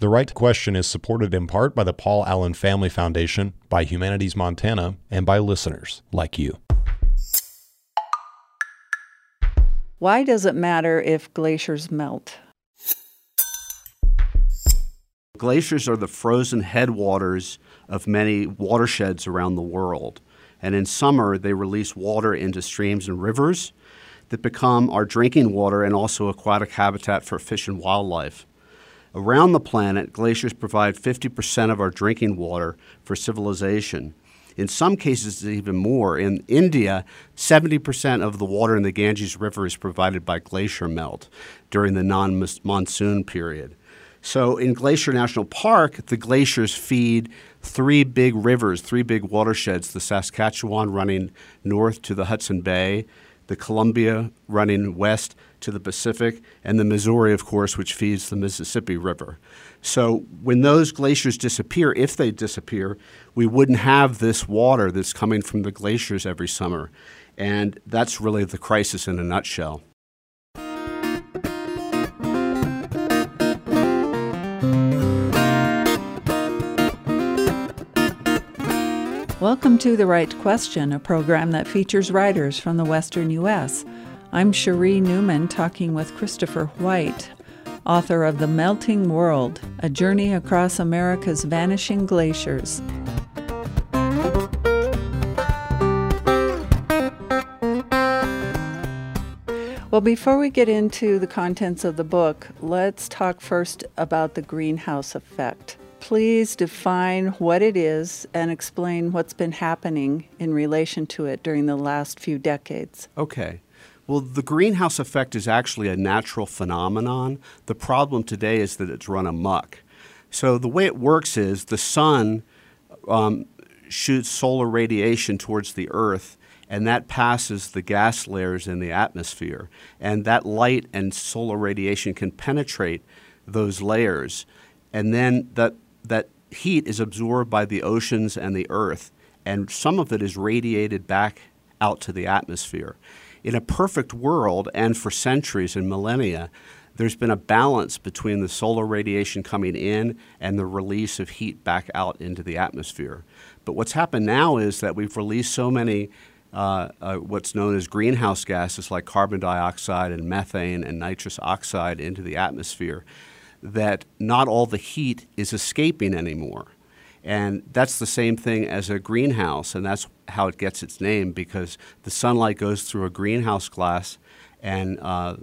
The Right Question is supported in part by the Paul Allen Family Foundation, by Humanities Montana, and by listeners like you. Why does it matter if glaciers melt? Glaciers are the frozen headwaters of many watersheds around the world. And in summer, they release water into streams and rivers that become our drinking water and also aquatic habitat for fish and wildlife. Around the planet, glaciers provide 50% of our drinking water for civilization. In some cases, even more. In India, 70% of the water in the Ganges River is provided by glacier melt during the non-monsoon period. So in Glacier National Park, the glaciers feed three big rivers, three big watersheds, the Saskatchewan running north to the Hudson Bay, the Columbia running west to the Pacific, and the Missouri, of course, which feeds the Mississippi River. So when those glaciers disappear, if they disappear, we wouldn't have this water that's coming from the glaciers every summer. And that's really the crisis in a nutshell. Welcome to The Right Question, a program that features writers from the Western U.S. I'm Cherie Newman, talking with Christopher White, author of The Melting World, A Journey Across America's Vanishing Glaciers. Well, before we get into the contents of the book, let's talk first about the greenhouse effect. Please define what it is and explain what's been happening in relation to it during the last few decades. Okay. Well, the greenhouse effect is actually a natural phenomenon. The problem today is that it's run amok. So the way it works is the sun shoots solar radiation towards the Earth, and that passes the gas layers in the atmosphere. And that light and solar radiation can penetrate those layers. And then that heat is absorbed by the oceans and the Earth, and some of it is radiated back out to the atmosphere. In a perfect world, and for centuries and millennia, there's been a balance between the solar radiation coming in and the release of heat back out into the atmosphere. But what's happened now is that we've released so many what's known as greenhouse gases like carbon dioxide and methane and nitrous oxide into the atmosphere that not all the heat is escaping anymore. And that's the same thing as a greenhouse, and that's how it gets its name, because the sunlight goes through a greenhouse glass and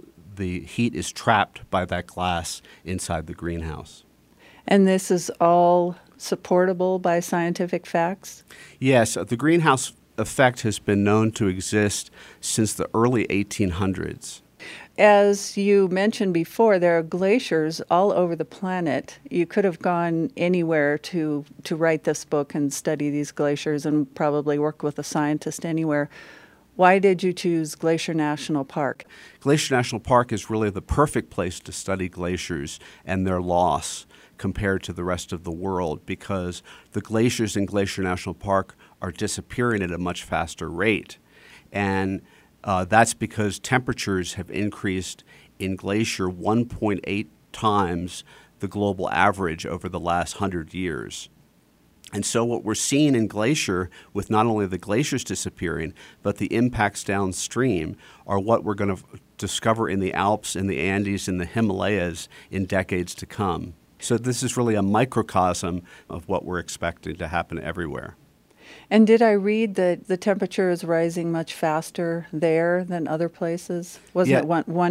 the heat is trapped by that glass inside the greenhouse. And this is all supportable by scientific facts? Yes, the greenhouse effect has been known to exist since the early 1800s. As you mentioned before, there are glaciers all over the planet. You could have gone anywhere to write this book and study these glaciers and probably work with a scientist anywhere. Why did you choose Glacier National Park? Glacier National Park is really the perfect place to study glaciers and their loss compared to the rest of the world, because the glaciers in Glacier National Park are disappearing at a much faster rate. And that's because temperatures have increased in Glacier 1.8 times the global average over the last 100 years. And so what we're seeing in Glacier, with not only the glaciers disappearing, but the impacts downstream, are what we're going to discover in the Alps, in the Andes, in the Himalayas in decades to come. So this is really a microcosm of what we're expecting to happen everywhere. And did I read that the temperature is rising much faster there than other places? Wasn't it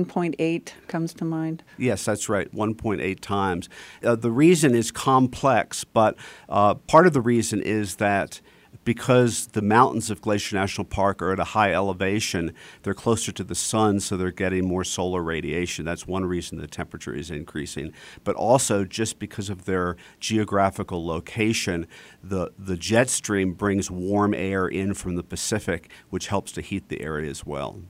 1.8 comes to mind? Yes, that's right, 1.8 times. The reason is complex, but part of the reason is that because the mountains of Glacier National Park are at a high elevation, they're closer to the sun, so they're getting more solar radiation. That's one reason the temperature is increasing. But also, just because of their geographical location, the jet stream brings warm air in from the Pacific, which helps to heat the area as well.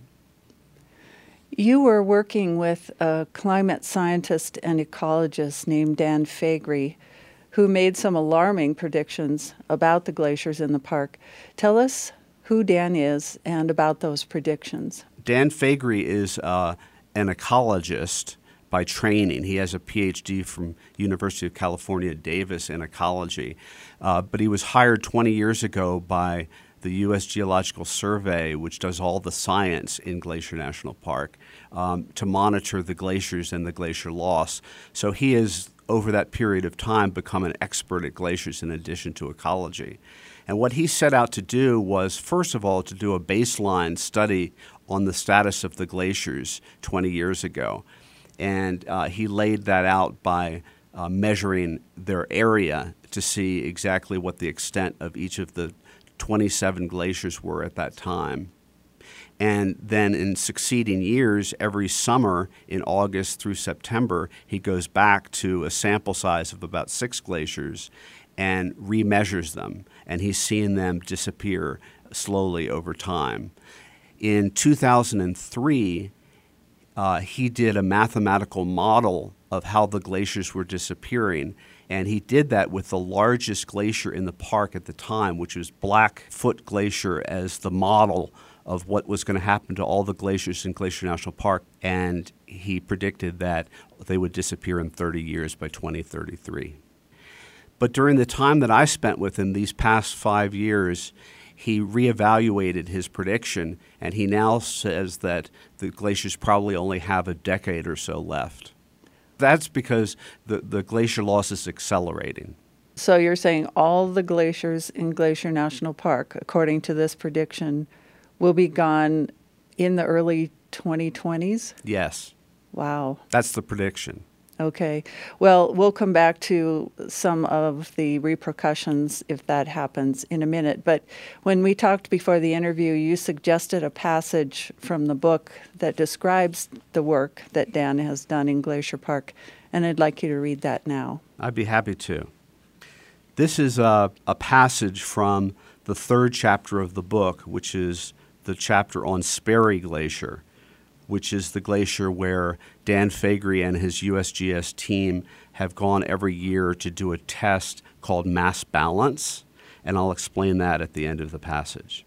You were working with a climate scientist and ecologist named Dan Faegre, who made some alarming predictions about the glaciers in the park. Tell us who Dan is and about those predictions. Dan Faegre is an ecologist, by training. He has a PhD from University of California, Davis in ecology. But he was hired 20 years ago by the U.S. Geological Survey, which does all the science in Glacier National Park, to monitor the glaciers and the glacier loss. So he has, over that period of time, become an expert at glaciers in addition to ecology. And what he set out to do was, first of all, to do a baseline study on the status of the glaciers 20 years ago. And he laid that out by measuring their area to see exactly what the extent of each of the 27 glaciers were at that time. And then in succeeding years, every summer in August through September, he goes back to a sample size of about 6 glaciers and remeasures them. And he's seeing them disappear slowly over time. In 2003, he did a mathematical model of how the glaciers were disappearing. And he did that with the largest glacier in the park at the time, which was Blackfoot Glacier, as the model of what was going to happen to all the glaciers in Glacier National Park. And he predicted that they would disappear in 30 years by 2033. But during the time that I spent with him, these past 5 years, he reevaluated his prediction, and he now says that the glaciers probably only have a decade or so left. That's because the glacier loss is accelerating. So you're saying all the glaciers in Glacier National Park, according to this prediction, will be gone in the early 2020s? Yes. Wow. That's the prediction. Okay. Well, we'll come back to some of the repercussions if that happens in a minute. But when we talked before the interview, you suggested a passage from the book that describes the work that Dan has done in Glacier Park, and I'd like you to read that now. I'd be happy to. This is a passage from the 3rd chapter of the book, which is the chapter on Sperry Glacier, which is the glacier where Dan Faegre and his USGS team have gone every year to do a test called mass balance, and I'll explain that at the end of the passage.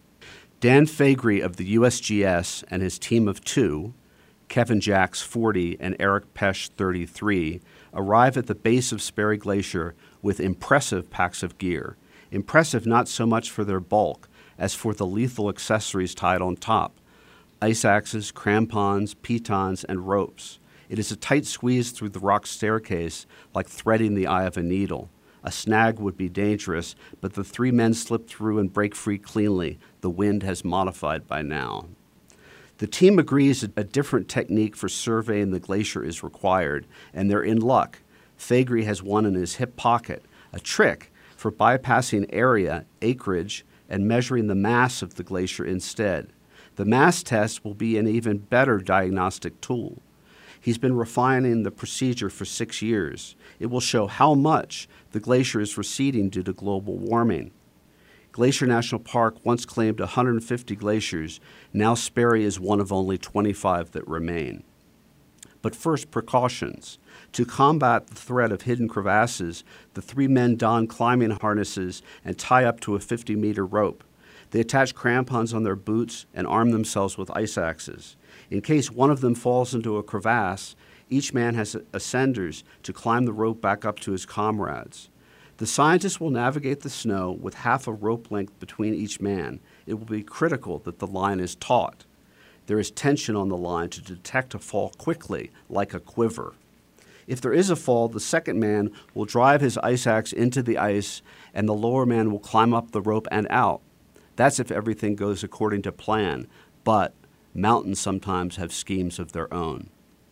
Dan Faegre of the USGS and his team of 2, Kevin Jacks 40 and Eric Pesch 33, arrive at the base of Sperry Glacier with impressive packs of gear. Impressive not so much for their bulk as for the lethal accessories tied on top: ice axes, crampons, pitons, and ropes. It is a tight squeeze through the rock staircase, like threading the eye of a needle. A snag would be dangerous, but the 3 men slip through and break free cleanly. The wind has modified by now. The team agrees a different technique for surveying the glacier is required, and they're in luck. Faegre has one in his hip pocket, a trick for bypassing area, acreage, and measuring the mass of the glacier instead. The mass test will be an even better diagnostic tool. He's been refining the procedure for 6 years. It will show how much the glacier is receding due to global warming. Glacier National Park once claimed 150 glaciers. Now Sperry is one of only 25 that remain. But first, precautions. To combat the threat of hidden crevasses, the 3 men don climbing harnesses and tie up to a 50-meter rope. They attach crampons on their boots and arm themselves with ice axes. In case one of them falls into a crevasse, each man has ascenders to climb the rope back up to his comrades. The scientists will navigate the snow with half a rope length between each man. It will be critical that the line is taut. There is tension on the line to detect a fall quickly, like a quiver. If there is a fall, the second man will drive his ice axe into the ice, and the lower man will climb up the rope and out. That's if everything goes according to plan, but mountains sometimes have schemes of their own.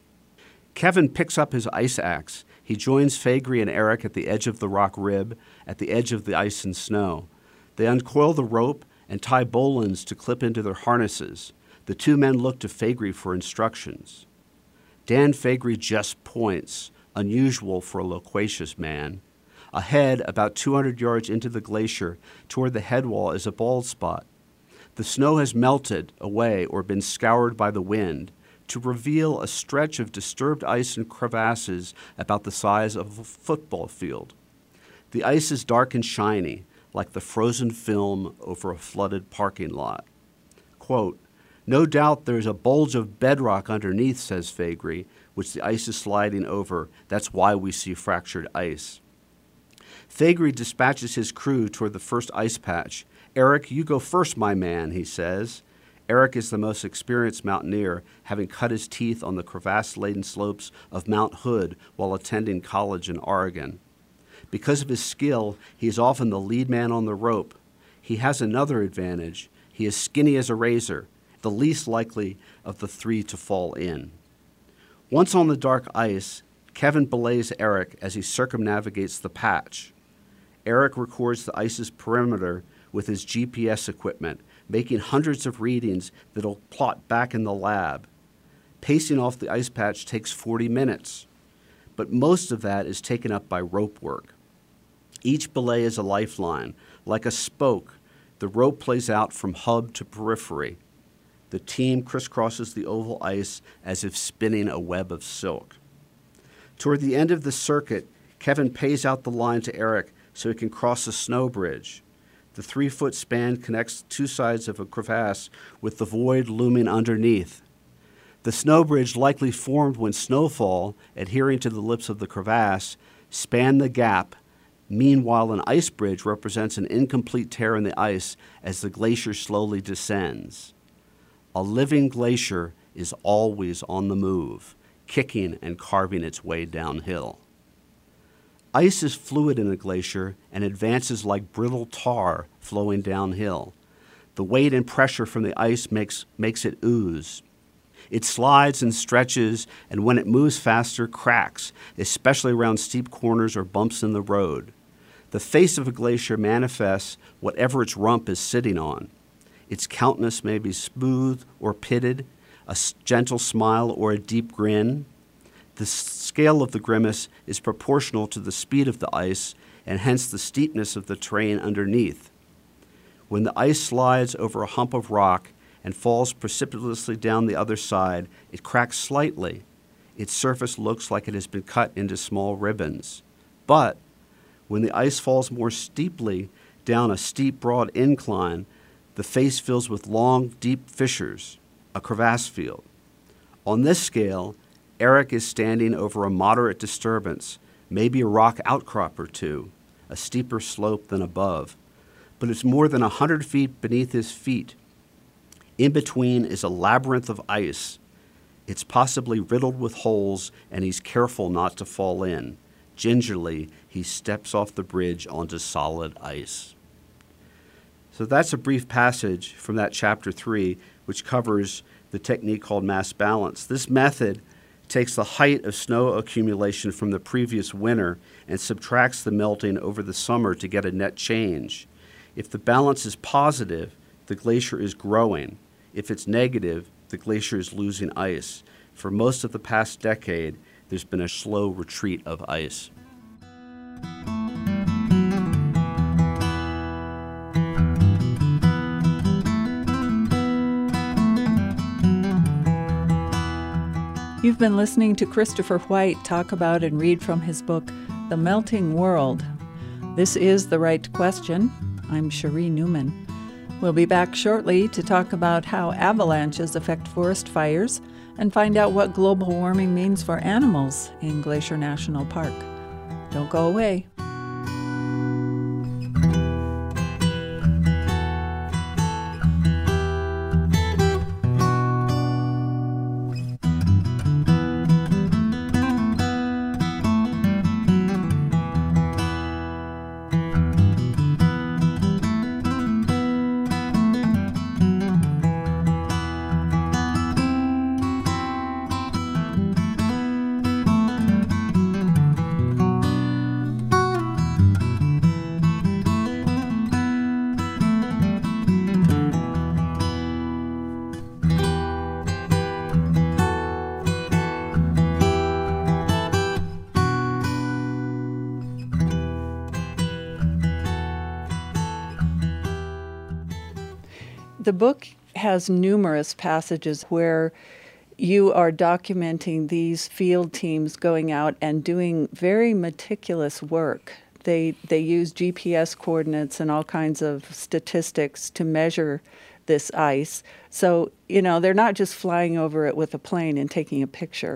Kevin picks up his ice axe. He joins Faegre and Eric at the edge of the rock rib, at the edge of the ice and snow. They uncoil the rope and tie bowlines to clip into their harnesses. The 2 men look to Faegre for instructions. Dan Faegre just points, unusual for a loquacious man. Ahead, about 200 yards into the glacier, toward the head wall, is a bald spot. The snow has melted away or been scoured by the wind to reveal a stretch of disturbed ice and crevasses about the size of a football field. The ice is dark and shiny, like the frozen film over a flooded parking lot. Quote, "No doubt there's a bulge of bedrock underneath," says Faegre. which the ice is sliding over. That's why we see fractured ice. Faegre dispatches his crew toward the first ice patch. "Eric, you go first, my man," he says. Eric is the most experienced mountaineer, having cut his teeth on the crevasse-laden slopes of Mount Hood while attending college in Oregon. Because of his skill, he is often the lead man on the rope. He has another advantage. He is skinny as a razor, the least likely of the three to fall in. Once on the dark ice, Kevin belays Eric as he circumnavigates the patch. Eric records the ice's perimeter with his GPS equipment, making hundreds of readings that'll plot back in the lab. Pacing off the ice patch takes 40 minutes, but most of that is taken up by rope work. Each belay is a lifeline. Like a spoke, the rope plays out from hub to periphery. The team crisscrosses the oval ice as if spinning a web of silk. Toward the end of the circuit, Kevin pays out the line to Eric so he can cross a snow bridge. The 3-foot span connects two sides of a crevasse with the void looming underneath. The snow bridge, likely formed when snowfall, adhering to the lips of the crevasse, spanned the gap. Meanwhile, an ice bridge represents an incomplete tear in the ice as the glacier slowly descends. A living glacier is always on the move, kicking and carving its way downhill. Ice is fluid in a glacier and advances like brittle tar flowing downhill. The weight and pressure from the ice makes it ooze. It slides and stretches, and when it moves faster, cracks, especially around steep corners or bumps in the road. The face of a glacier manifests whatever its rump is sitting on. Its countenance may be smooth or pitted, a gentle smile or a deep grin. The scale of the grimace is proportional to the speed of the ice and hence the steepness of the terrain underneath. When the ice slides over a hump of rock and falls precipitously down the other side, it cracks slightly. Its surface looks like it has been cut into small ribbons. But when the ice falls more steeply down a steep, broad incline, the face fills with long, deep fissures, a crevasse field. On this scale, Eric is standing over a moderate disturbance, maybe a rock outcrop or two, a steeper slope than above, but it's more than 100 feet beneath his feet. In between is a labyrinth of ice. It's possibly riddled with holes, and he's careful not to fall in. Gingerly, he steps off the bridge onto solid ice. So that's a brief passage from that chapter 3, which covers the technique called mass balance. This method takes the height of snow accumulation from the previous winter and subtracts the melting over the summer to get a net change. If the balance is positive, the glacier is growing. If it's negative, the glacier is losing ice. For most of the past decade, there's been a slow retreat of ice. You've been listening to Christopher White talk about and read from his book, The Melting World. This is The Right Question. I'm Cherie Newman. We'll be back shortly to talk about how avalanches affect forest fires and find out what global warming means for animals in Glacier National Park. Don't go away. The book has numerous passages where you are documenting these field teams going out and doing very meticulous work. They use GPS coordinates and all kinds of statistics to measure this ice. So, they're not just flying over it with a plane and taking a picture.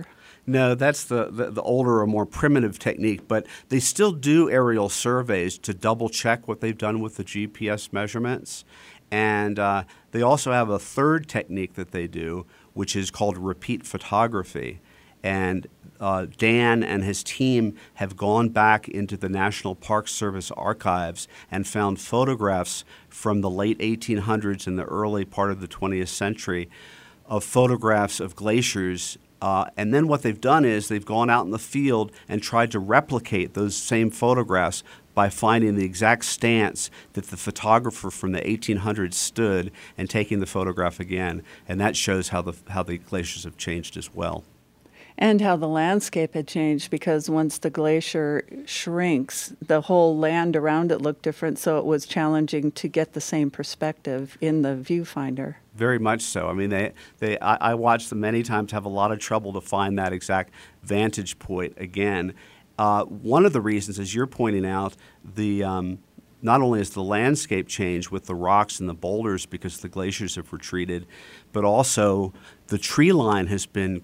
No, that's the older or more primitive technique, but they still do aerial surveys to double check what they've done with the GPS measurements. And they also have a third technique that they do, which is called repeat photography. And Dan and his team have gone back into the National Park Service archives and found photographs from the late 1800s and the early part of the 20th century of photographs of glaciers. And then what they've done is they've gone out in the field and tried to replicate those same photographs by finding the exact stance that the photographer from the 1800s stood and taking the photograph again. And that shows how the glaciers have changed as well. And how the landscape had changed, because once the glacier shrinks, the whole land around it looked different, so it was challenging to get the same perspective in the viewfinder. Very much so. I mean, I watched them many times have a lot of trouble to find that exact vantage point again. One of the reasons, as you're pointing out, not only has the landscape changed with the rocks and the boulders because the glaciers have retreated, but also the tree line has been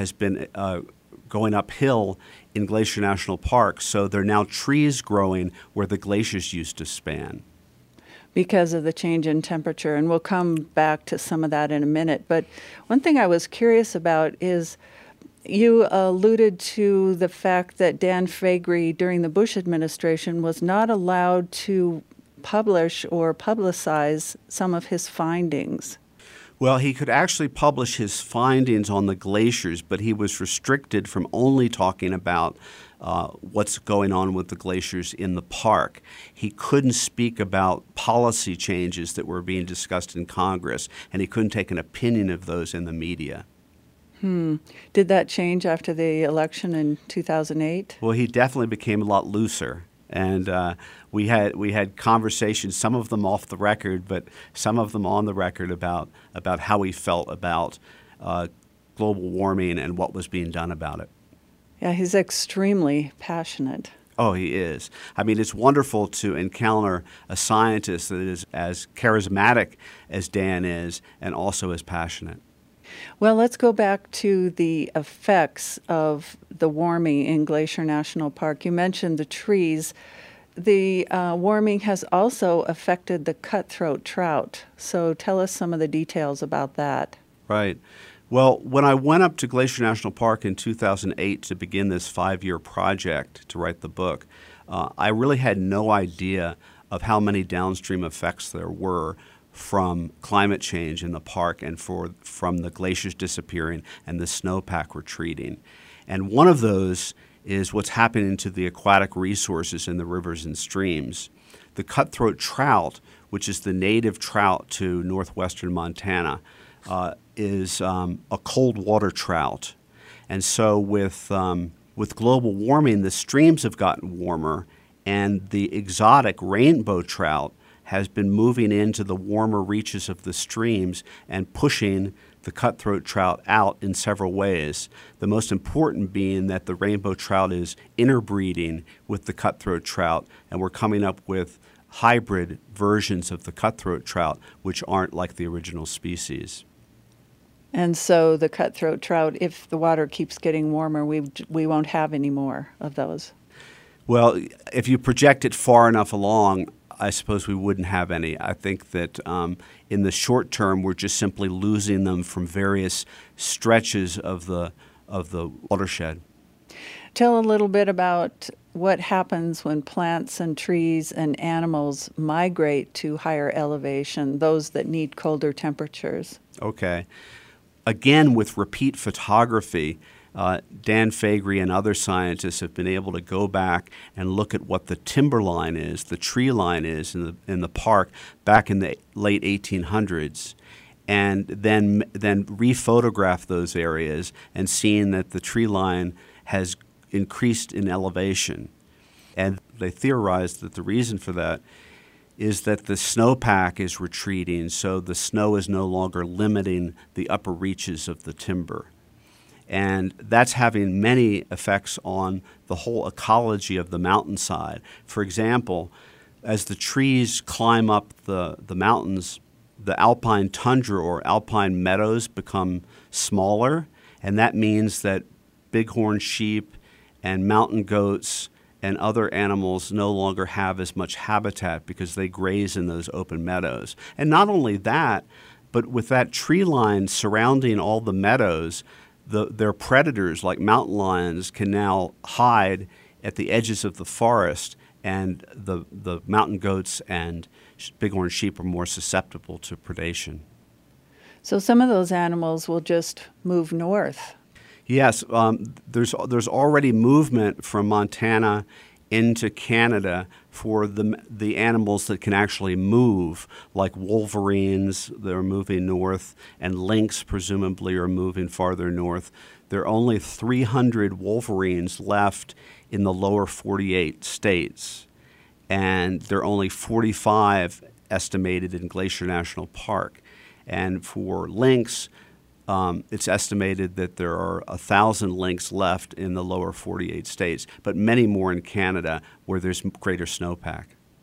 going uphill in Glacier National Park. So there are now trees growing where the glaciers used to span. Because of the change in temperature, and we'll come back to some of that in a minute. But one thing I was curious about is you alluded to the fact that Dan Faegre during the Bush administration was not allowed to publish or publicize some of his findings. Well, he could actually publish his findings on the glaciers, but he was restricted from only talking about what's going on with the glaciers in the park. He couldn't speak about policy changes that were being discussed in Congress, and he couldn't take an opinion of those in the media. Did that change after the election in 2008? Well, he definitely became a lot looser. And we had conversations, some of them off the record, but some of them on the record about how he felt about global warming and what was being done about it. Yeah, he's extremely passionate. Oh, he is. I mean, it's wonderful to encounter a scientist that is as charismatic as Dan is and also as passionate. Well, let's go back to the effects of the warming in Glacier National Park. You mentioned the trees. The warming has also affected the cutthroat trout. So tell us some of the details about that. Right. Well, when I went up to Glacier National Park in 2008 to begin this 5-year project to write the book, I really had no idea of how many downstream effects there were from climate change in the park and from the glaciers disappearing and the snowpack retreating. And one of those is what's happening to the aquatic resources in the rivers and streams. The cutthroat trout, which is the native trout to northwestern Montana, is a cold water trout. And so with global warming, the streams have gotten warmer, and the exotic rainbow trout has been moving into the warmer reaches of the streams and pushing the cutthroat trout out in several ways. The most important being that the rainbow trout is interbreeding with the cutthroat trout, and we're coming up with hybrid versions of the cutthroat trout, which aren't like the original species. And so the cutthroat trout, if the water keeps getting warmer, we won't have any more of those. Well, if you project it far enough along, I suppose we wouldn't have any. I think that in the short term, we're just simply losing them from various stretches of the watershed. Tell a little bit about what happens when plants and trees and animals migrate to higher elevation, those that need colder temperatures. Okay. Again, with repeat photography, Dan Faegre and other scientists have been able to go back and look at what the timberline is, the tree line is in the park back in the late 1800s, and then rephotograph those areas and seeing that the tree line has increased in elevation. And they theorized that the reason for that is that the snowpack is retreating, so the snow is no longer limiting the upper reaches of the timber. And that's having many effects on the whole ecology of the mountainside. For example, as the trees climb up the mountains, the alpine tundra or alpine meadows become smaller, and that means that bighorn sheep and mountain goats and other animals no longer have as much habitat because they graze in those open meadows. And not only that, but with that tree line surrounding all the meadows, their predators like mountain lions can now hide at the edges of the forest, and the mountain goats and bighorn sheep are more susceptible to predation. So some of those animals will just move north. Yes, there's already movement from Montana into Canada for the animals that can actually move, like wolverines that are moving north, and lynx presumably are moving farther north. There are only 300 wolverines left in the lower 48 states, and there are only 45 estimated in Glacier National Park. And for lynx, it's estimated that there are 1,000 lynx left in the lower 48 states, but many more in Canada where there's greater snowpack.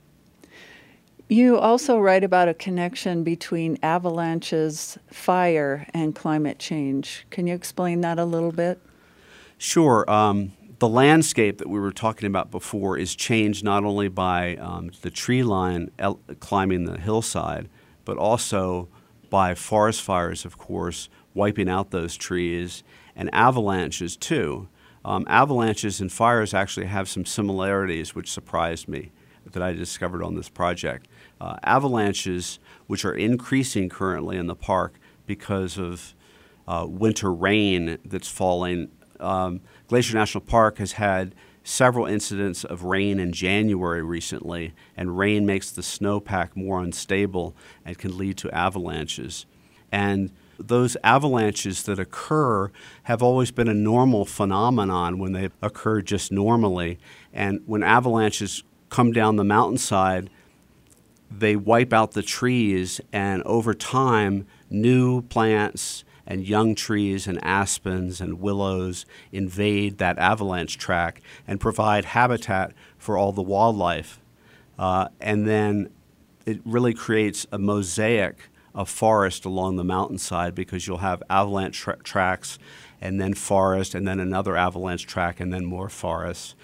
You also write about a connection between avalanches, fire, and climate change. Can you explain that a little bit? Sure. The landscape that we were talking about before is changed not only by the tree line climbing the hillside, but also by forest fires, of course, wiping out those trees, and avalanches too. Avalanches and fires actually have some similarities, which surprised me, that I discovered on this project. Avalanches, which are increasing currently in the park because of winter rain that's falling. Glacier National Park has had several incidents of rain in January recently, and rain makes the snowpack more unstable and can lead to avalanches. And those avalanches that occur have always been a normal phenomenon when they occur just normally. And when avalanches come down the mountainside, they wipe out the trees, and over time, new plants and young trees and aspens and willows invade that avalanche track and provide habitat for all the wildlife. And then it really creates a mosaic of forest along the mountainside, because you'll have avalanche tracks and then forest and then another avalanche track and then more forest.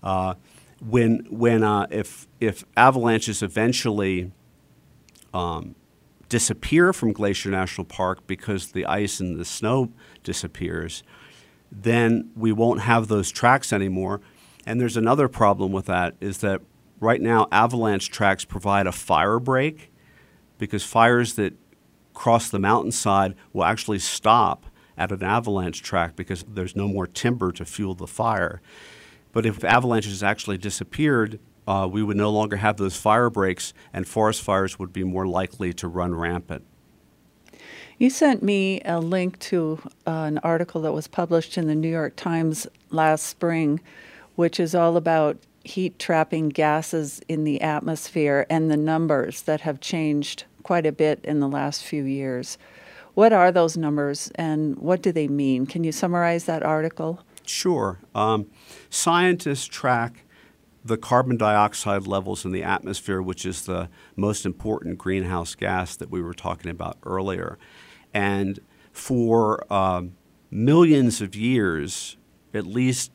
If avalanches eventually disappear from Glacier National Park because the ice and the snow disappears, then we won't have those tracks anymore. And there's another problem with that, is that right now avalanche tracks provide a fire break, because fires that cross the mountainside will actually stop at an avalanche track because there's no more timber to fuel the fire. But if avalanches actually disappeared, we would no longer have those fire breaks, and forest fires would be more likely to run rampant. You sent me a link to an article that was published in the New York Times last spring, which is all about heat-trapping gases in the atmosphere and the numbers that have changed quite a bit in the last few years. What are those numbers, and what do they mean? Can you summarize that article? Sure. Scientists track the carbon dioxide levels in the atmosphere, which is the most important greenhouse gas that we were talking about earlier. And for millions of years, at least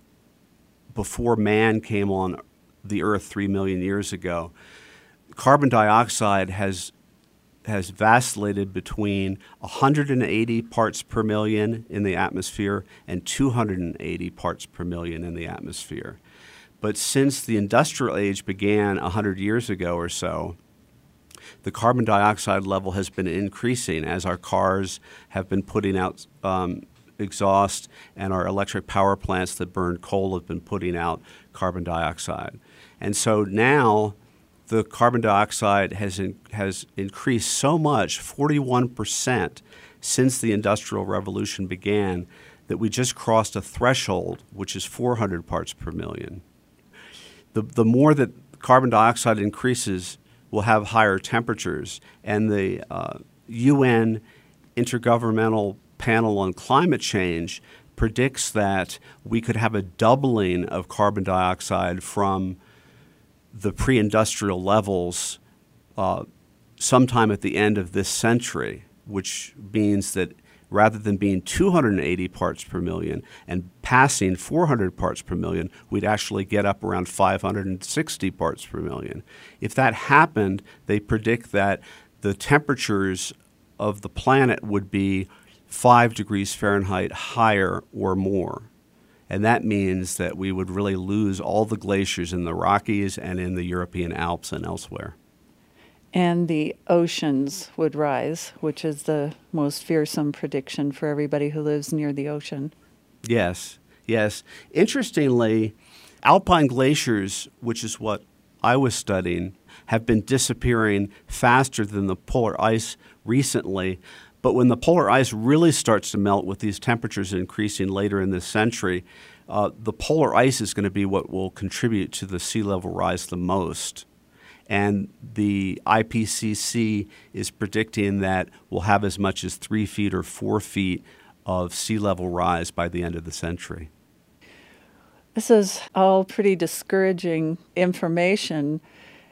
before man came on the Earth 3 million years ago, carbon dioxide has vacillated between 180 parts per million in the atmosphere and 280 parts per million in the atmosphere. But since the industrial age began 100 years ago or so, the carbon dioxide level has been increasing as our cars have been putting out exhaust, and our electric power plants that burn coal have been putting out carbon dioxide. And so now the carbon dioxide has increased so much, 41%, since the Industrial Revolution began, that we just crossed a threshold, which is 400 parts per million. The more that carbon dioxide increases, we'll have higher temperatures. And the UN Intergovernmental Panel on Climate Change predicts that we could have a doubling of carbon dioxide from the pre-industrial levels sometime at the end of this century, which means that rather than being 280 parts per million and passing 400 parts per million, we'd actually get up around 560 parts per million. If that happened, they predict that the temperatures of the planet would be 5 degrees Fahrenheit higher or more. And that means that we would really lose all the glaciers in the Rockies and in the European Alps and elsewhere. And the oceans would rise, which is the most fearsome prediction for everybody who lives near the ocean. Yes, yes. Interestingly, alpine glaciers, which is what I was studying, have been disappearing faster than the polar ice recently. But when the polar ice really starts to melt with these temperatures increasing later in this century, the polar ice is going to be what will contribute to the sea level rise the most. And the IPCC is predicting that we'll have as much as 3 feet or 4 feet of sea level rise by the end of the century. This is all pretty discouraging information,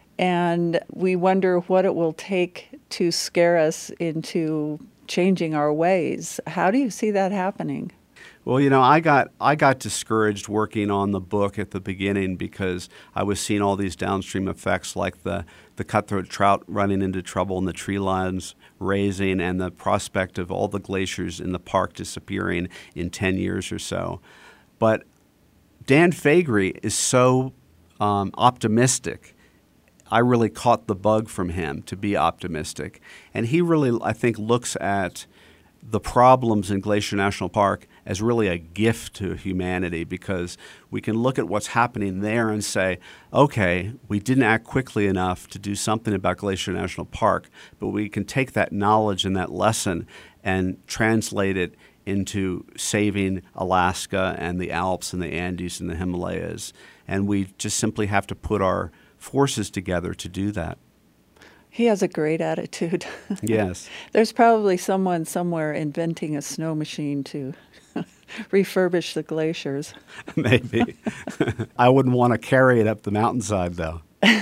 and we wonder what it will take to scare us into changing our ways. How do you see that happening? Well, you know, I got discouraged working on the book at the beginning because I was seeing all these downstream effects like the cutthroat trout running into trouble and the tree lines raising and the prospect of all the glaciers in the park disappearing in 10 years or so. But Dan Faegre is so optimistic. I really caught the bug from him to be optimistic. And he really, I think, looks at the problems in Glacier National Park as really a gift to humanity, because we can look at what's happening there and say, okay, we didn't act quickly enough to do something about Glacier National Park, but we can take that knowledge and that lesson and translate it into saving Alaska and the Alps and the Andes and the Himalayas. And we just simply have to put our forces together to do that. He has a great attitude. Yes. There's probably someone somewhere inventing a snow machine to refurbish the glaciers. Maybe. I wouldn't want to carry it up the mountainside, though.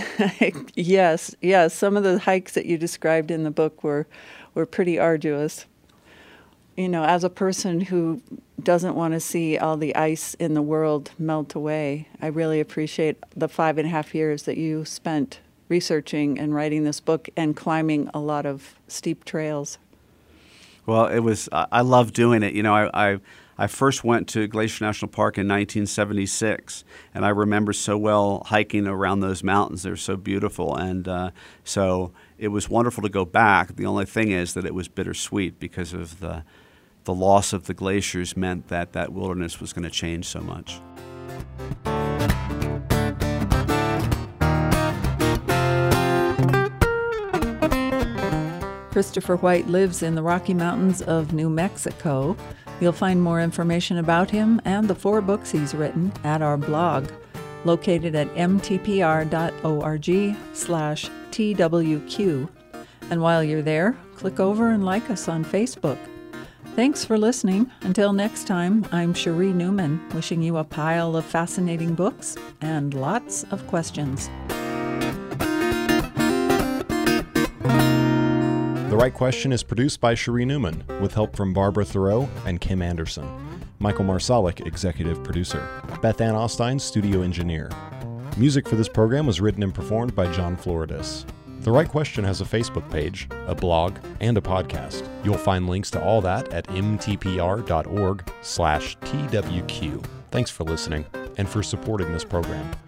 Yes. Some of the hikes that you described in the book were pretty arduous. You know, as a person who doesn't want to see all the ice in the world melt away, I really appreciate the 5.5 years that you spent researching and writing this book and climbing a lot of steep trails. Well, I love doing it. You know, I first went to Glacier National Park in 1976, and I remember so well hiking around those mountains. They're so beautiful, and so it was wonderful to go back. The only thing is that it was bittersweet because of the loss of the glaciers meant that that wilderness was going to change so much. Christopher White lives in the Rocky Mountains of New Mexico. You'll find more information about him and the 4 books he's written at our blog, located at mtpr.org/TWQ. And while you're there, click over and like us on Facebook. Thanks for listening. Until next time, I'm Cherie Newman, wishing you a pile of fascinating books and lots of questions. The Right Question is produced by Cherie Newman, with help from Barbara Thoreau and Kim Anderson. Michael Marsalic, executive producer. Beth Ann Ostein, studio engineer. Music for this program was written and performed by John Floridis. The Right Question has a Facebook page, a blog, and a podcast. You'll find links to all that at mtpr.org/TWQ. Thanks for listening and for supporting this program.